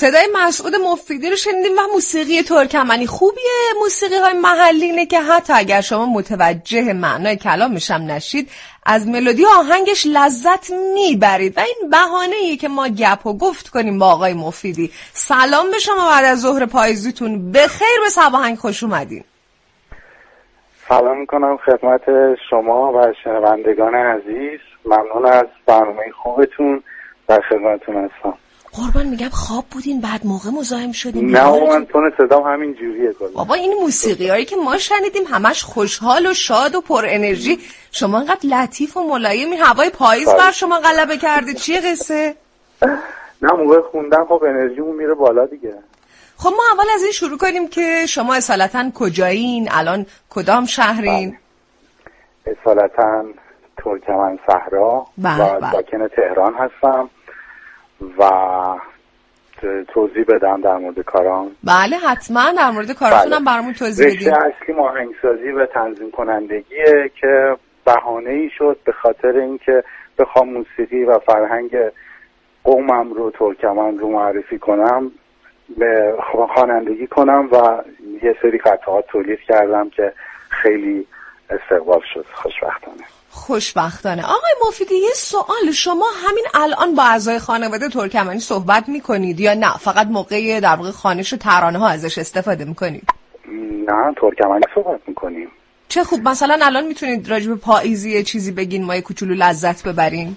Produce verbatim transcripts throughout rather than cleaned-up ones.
صدای مسعود مفیدی رو شنیدیم و موسیقی ترکمنی. خوبیه موسیقی های محلی اینه که حتی اگر شما متوجه معنای کلامش هم نشید از ملودی آهنگش لذت میبرید و این بهانه‌ایه که ما گپ و گفت کنیم با آقای مفیدی. سلام به شما بعد از ظهر پاییزیتون، بخیر، به سباهنگ خوش اومدین. سلام میکنم خدمت شما و شنوندگان عزیز. ممنون از برنامه خوبتون، در خدمتتون هستم. قربان میگم خواب بودین بعد موقع مزاحم شدین؟ نه من تون صدام همین جوریه کلا. بابا این موسیقی هایی که ما شنیدیم همش خوشحال و شاد و پر انرژی، شما انقدر لطیف و ملایم، این هوای پاییز بر شما غلبه کرده، چیه قصه؟ نه موقع خوندن خب انرژیمون میره بالا دیگه. خب ما اول از این شروع کنیم که شما اصالتا کجایین؟ الان کدام شهرین؟ اصالتا ترکمن صحرا و ساکن تهران هستم و توضیح بدم در مورد کارام. بله حتما در مورد کاراتون هم برامون توضیح بدید. رشته اصلی آهنگسازی و تنظیم کنندگیه که بهانه‌ای شد به خاطر اینکه بخوام موسیقی و فرهنگ قومم رو ترکمن رو معرفی کنم، به خوانندگی کنم و یه سری قطعات تولید کردم که خیلی استقبال شد خوشبختانه. خوشبختانه. آقای مفیدی یه سوال، شما همین الان با اعضای خانواده ترکمنی صحبت میکنید یا نه فقط موقع در واقع خوانش و ترانه ها ازش استفاده میکنید؟ نه ترکمنی صحبت میکنیم. چه خوب. مثلا الان میتونید راجع به پاییزی چیزی بگین ما یه کوچولو لذت ببریم؟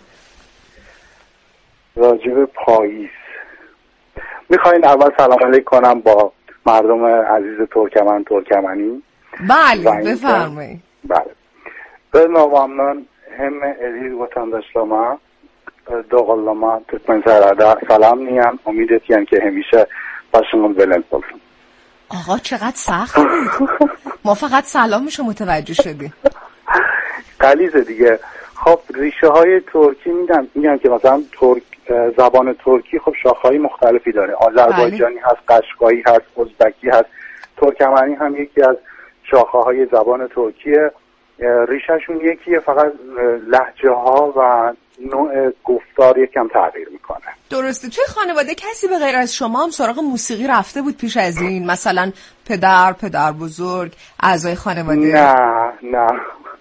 راجع به پاییز میخواین اول سلام علیک کنم با مردم عزیز ترکمن ترکمنی؟ بله بفرمایید. بله به نوامنان هم ازیز وطنداشlarıma doğallama Türkmençarada سلام نیم. امیدتیم که همیشه باشمون بلند باشم. آقا چقدر سخت بود. ما فقط سلامشو متوجه شدیم. غلیظه دیگه. خب ریشه های ترکی میگم میگم که مثلا ترک زبان ترکی خب شاخه‌های مختلفی داره. آذربایجانی هست، قشقایی هست، ازبکی هست. ترکمنی هم یکی از شاخه‌های زبان ترکیه. ریشهشون یکیه، فقط لهجه ها و نوع گفتار یکم تغییر میکنه. درسته. توی خانواده کسی به غیر از شما هم سراغ موسیقی رفته بود پیش از این؟ مثلا پدر، پدر بزرگ، اعضای خانواده؟ نه نه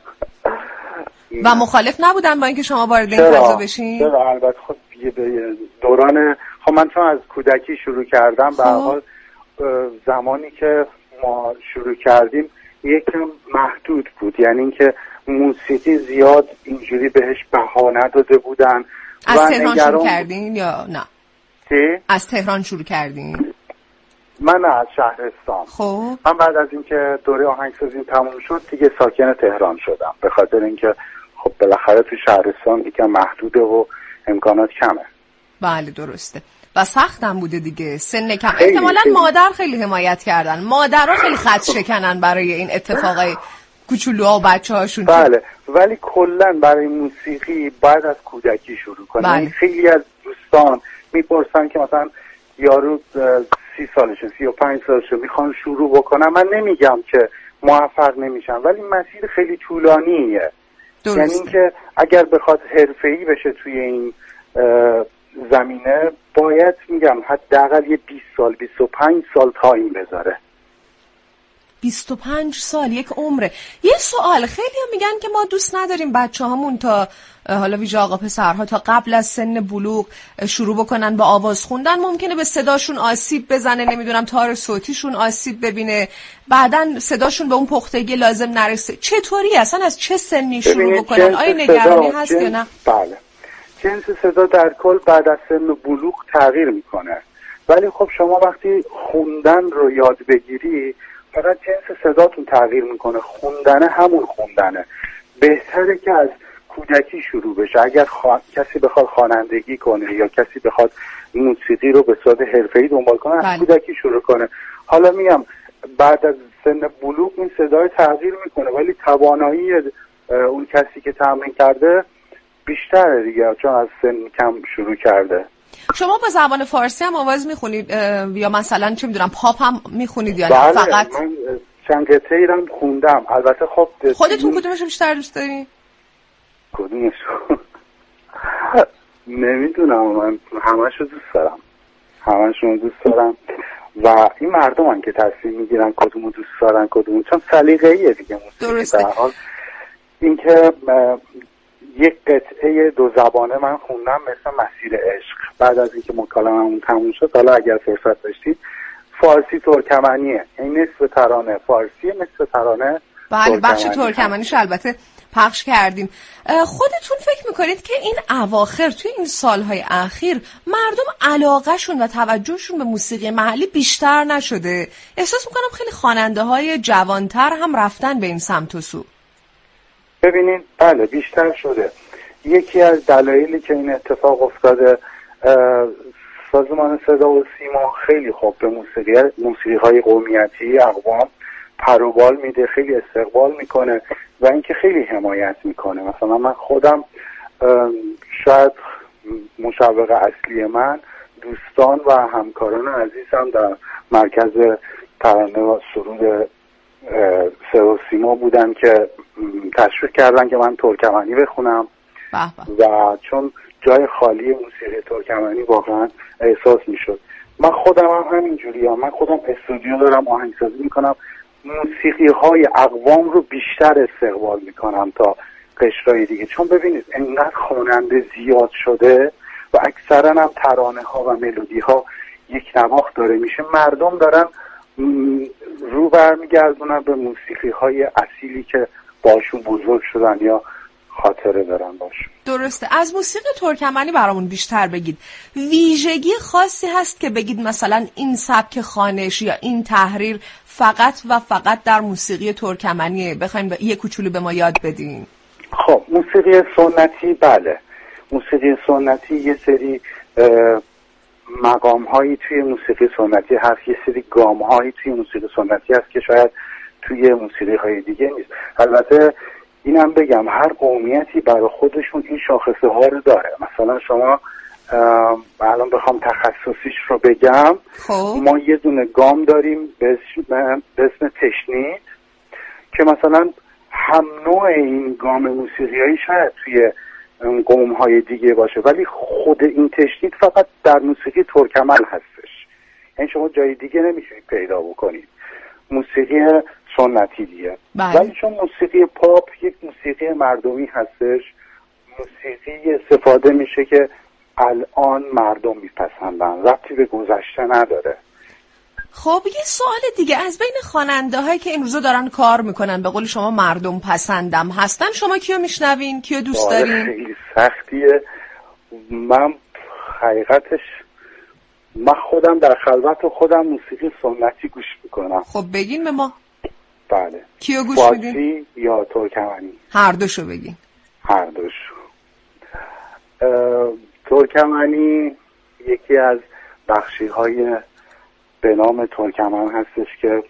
و مخالف نبودن با اینکه شما وارد این فضا بشین؟ چرا البته خب دوران خب من چون از کودکی شروع کردم به هر حال زمانی که ما شروع کردیم یکم محدود بود، یعنی اینکه موسیقی زیاد اینجوری بهش بها نداده بودن. از تهران شروع کردین یا نه؟ چی؟ از تهران شروع کردین؟ من از شهرستان. خب من بعد از اینکه دوره آهنگسازی تموم شد دیگه ساکن تهران شدم، به خاطر اینکه خب بالاخره تو شهرستان یکم محدوده و امکانات کمه. بله درسته. و سختم بوده دیگه، سن کم. احتمالاً مادر خیلی حمایت کردن، مادرها خیلی خط شکنن برای این اتفاقای کوچولوها و بچه‌هاشون. بله ولی کلا برای موسیقی بعد از کودکی شروع کنن. بله. خیلی از دوستان میپرسن که مثلا یارو سی سالشه، سی و پنج سالشه میخوان شروع بکنن. من نمیگم که موفق نمیشن ولی مسیر خیلی طولانیه. درسته. یعنی اینکه اگر بخواد حرفه‌ای بشه توی این زمینه باید میگم حداقل یه بیست سال بیست و پنج سال تایم بذاره. بیست و پنج سال یک عمره. یه سوال، خیلی هم میگن که ما دوست نداریم بچه هامون تا حالا ویژه آقا پسرها تا قبل از سن بلوغ شروع بکنن با آواز خوندن، ممکنه به صداشون آسیب بزنه، نمیدونم تار صوتیشون آسیب ببینه، بعدن صداشون به اون پختگی لازم نرسه. چطوری اصلا از چه سنی شروع بکنن؟ آیا نگرانی هست یا نه؟ بله جنس صدا در کل بعد از سن بلوغ تغییر میکنه، ولی خب شما وقتی خوندن رو یاد بگیری فقط جنس صداتون تغییر میکنه، خوندنه همون خوندنه. بهتره که از کودکی شروع بشه. اگر خوا... کسی بخواد خوانندگی کنه یا کسی بخواد موسیقی رو به صورت حرفه‌ای دنبال کنه از کودکی شروع کنه. حالا میگم بعد از سن بلوغ این صدای تغییر میکنه ولی توانایی اون کسی که تمرین کرده بیشتره دیگه، چون از سن کم شروع کرده. شما با زبان فارسی هم آواز میخونید یا مثلا چه میدونم پاپ هم میخونید یا نه؟ بله فقط من چند قطعه‌ای رو خوندم. البته خب خودتون کدومش بیشتر دوست دارین؟ کدومش؟ نمیدونم، من همه‌شو دوست دارم. همشون دوست دارم و این مردم هم که تصمیم میگیرن کدومو دوست دارن کدومو، چون سلیقه‌ایه دیگه موسیقی. در حال اینکه یک قطعه دو زبانه من خوندم مثل مسیر عشق، بعد از اینکه مکالممون تموم شد، حالا اگر فرصت داشتید، فارسی ترکمنیه، این نصف ترانه فارسیه نصف ترانه بله، بخش ترکمنیش البته پخش کردیم. خودتون فکر میکنید که این اواخر توی این سالهای اخیر مردم علاقهشون و توجهشون به موسیقی محلی بیشتر نشده؟ احساس میکنم خیلی خواننده های جوانتر هم رفتن به این سمت و سو. ببینید بله بیشتر شده. یکی از دلایلی که این اتفاق افتاده، سازمان صدا و سیما خیلی خوب به موسیقی موسیقی های قومیتی اقوام پروبال میده، خیلی استقبال میکنه و اینکه خیلی حمایت میکنه. مثلا من خودم شاید مشوق اصلی من دوستان و همکاران عزیزم در مرکز ترانه و سرود صدا و سیما بودن که تشویق کردن که من ترکمنی بخونم و چون جای خالی موسیقی ترکمنی واقعا احساس میشد. من خودم هم همینجوری هم. من خودم استودیو دارم، آهنگسازی میکنم، موسیقی های اقوام رو بیشتر استقبال میکنم تا قشرهای دیگه، چون ببینید انقدر خواننده زیاد شده و اکثرا هم ترانه ها و ملودی ها یک نواخت داره میشه، مردم دارن رو برمیگردونن به موسیقی های اصیلی که باشون بزرگ شدن یا خاطره دارن باشون. درسته. از موسیقی ترکمنی برامون بیشتر بگید. ویژگی خاصی هست که بگید مثلا این سبک خوانش یا این تحریر فقط و فقط در موسیقی ترکمنیه، بخوایم یه کوچولو به ما یاد بدین؟ خب موسیقی سنتی بله، موسیقی سنتی یه سری مقام هایی توی موسیقی سنتی هست، یه سری گام هایی توی موسیقی سنتی هست که شاید توی موسیقی های دیگه نیست. البته اینم بگم هر قومیتی برای خودشون این شاخصه ها رو داره. مثلا شما الان بخوام تخصصیش رو بگم، خوب. ما یه دونه گام داریم به اسم تشنید که مثلا هم نوع این گام موسیقیایی شاید توی قوم های دیگه باشه، ولی خود این تشنید فقط در موسیقی ترکمن هستش، یعنی شما جای دیگه نمیتونید پیدا بکنید. موسیقی سنتی دیگه. ولی چون موسیقی پاپ یک موسیقی مردمی هستش، موسیقی استفاده میشه که الان مردم میپسندن، ربطی به گذشته نداره. خب یه سوال دیگه، از بین خواننده هایی که این روزا دارن کار میکنن به قول شما مردم پسندم هستن، شما کیو میشنوین؟ کیو دوست دارین؟ خیلی سختیه. من حقیقتش من خودم در خلوت خودم موسیقی سنتی گوش میکنم. خب بگین به ما. بله. کیو گوش میدین؟ فارسی یا ترکمنی؟ هر دوشو بگین. هر دوشو. ترکمنی یکی از بخشی های به نام ترکمن هستش که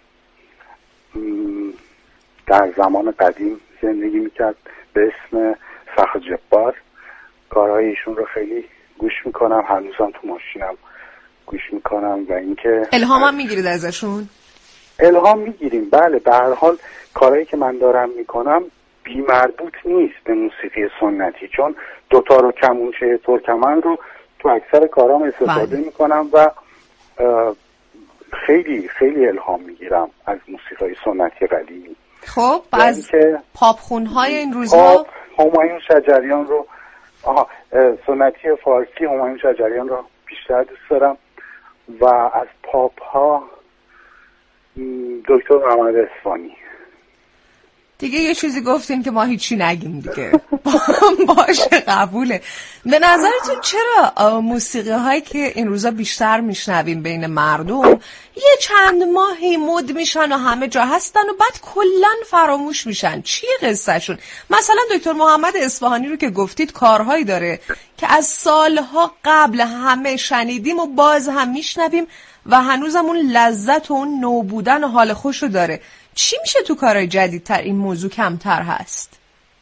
در زمان قدیم زندگی میکرد به اسم فخر جبار. کارهای ایشون رو خیلی گوش میکنم، هنوزم تو ماشینم گوش میکنم و اینکه الهام هم میگیرید ازشون؟ الهام میگیریم بله. به هر حال کارهایی که من دارم میکنم بی مربوط نیست به موسیقی سنتی، چون دوتا رو کمونچه ترکمن رو تو اکثر کارام استفاده بله. میکنم و خیلی خیلی الهام میگیرم از موسیقی سنتی قدیمی. خب از پاپ خونهای این روزها پاپ همایون شجریان رو آها سنتی فارسی همایون شجریان رو بیشتر دوست دارم و از پاپ ها دکتر محمد اصفهانی. دیگه یه چیزی گفتین که ما هیچی نگیم دیگه. باشه قبوله. به نظرتون چرا موسیقی هایی که این روزا بیشتر میشنویم بین مردم یه چند ماهی مد میشن و همه جا هستن و بعد کلن فراموش میشن؟ چیه قصه شون؟ مثلا دکتر محمد اصفهانی رو که گفتید کارهایی داره که از سالها قبل همه شنیدیم و باز هم میشنویم و هنوزم اون لذت و اون نو بودن و حال خوش رو داره. چی میشه تو کارهای جدیدتر این موضوع کمتر هست؟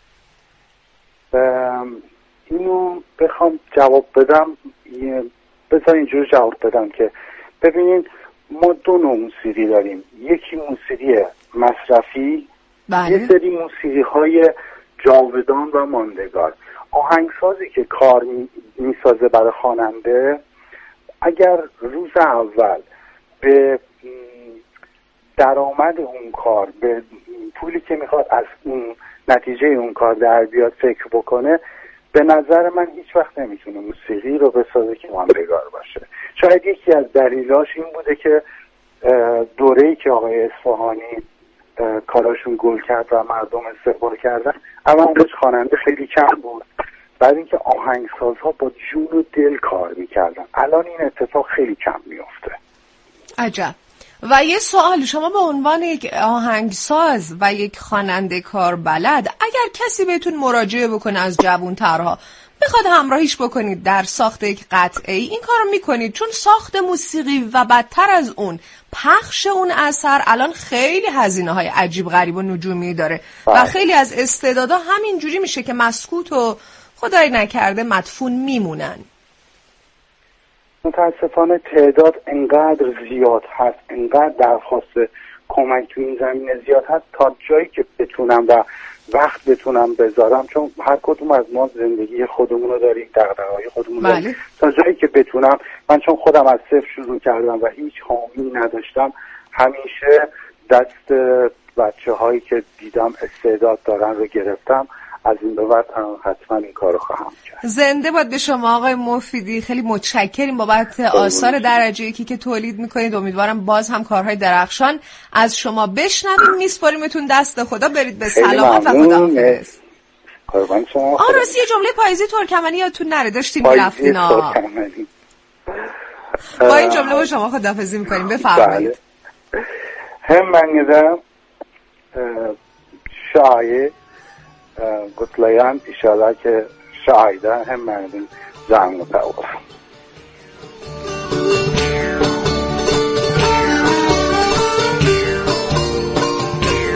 اینو بخوام جواب بدم بذار اینجور جواب بدم که ببینید ما دو نوع موسیقی داریم. یکی موسیقی مصرفی، بله. یه سری موسیقی های جاودان و ماندگار. آهنگسازی که کار میسازه برای خواننده اگر روز اول به درآمد اون کار، به پولی که میخواد از اون نتیجه اون کار در بیاد فکر بکنه، به نظر من هیچ وقت نمیتونه موسیقی رو بسازه که ماندگار باشه. شاید یکی از دلیلاش این بوده که دوره‌ای که آقای اصفهانی کاراشون گل کرد و مردم استقبال کردن، اولش خواننده خیلی کم بود، بعد اینکه آهنگسازها با جون و دل کار میکردن. الان این اتفاق خیلی کم میفته. عجب. و یه سوال، شما به عنوان یک آهنگساز و یک خواننده کاربلد، اگر کسی بهتون مراجعه بکنه از جوان‌ترها، بخواد همراهیش بکنید در ساخت یک قطعه، این کارو میکنید؟ چون ساخت موسیقی و بدتر از اون پخش اون اثر الان خیلی هزینه‌های عجیب غریب و نجومی داره و خیلی از استعدادا همینجوری میشه که مسکوت و خدای نکرده مدفون میمونن. متاسفانه تعداد انقدر زیاد هست، انقدر درخواست کمک تو این زمینه زیاد هست، تا جایی که بتونم و وقت بتونم بذارم، چون هر کدوم از ما زندگی خودمون رو داریم، دغدغه‌های خودمون رو داریم، تا جایی که بتونم. من چون خودم از صفر شروع کردم و هیچ حامی نداشتم، همیشه دست بچه هایی که دیدم استعداد دارن رو گرفتم. از این به بعد حتما این کار رو خواهم کرد. زنده باد به شما آقای مفیدی، خیلی متشکریم بابت آثار درجه یکی که تولید میکنید. امیدوارم باز هم کارهای درخشان از شما بشنویم. میسپاریمتون دست خدا، برید به سلامت و خداحافظ. قربان شما. آه راستی یه جمله پاییزی ترکمنی یادتون نره، داشتیم میرفتین. با این جمله با شما خداحافظی میکنیم، بفرمایید. هم منیدم شایع قطلاyan inşallah ki şahide hem benim canımı da olur.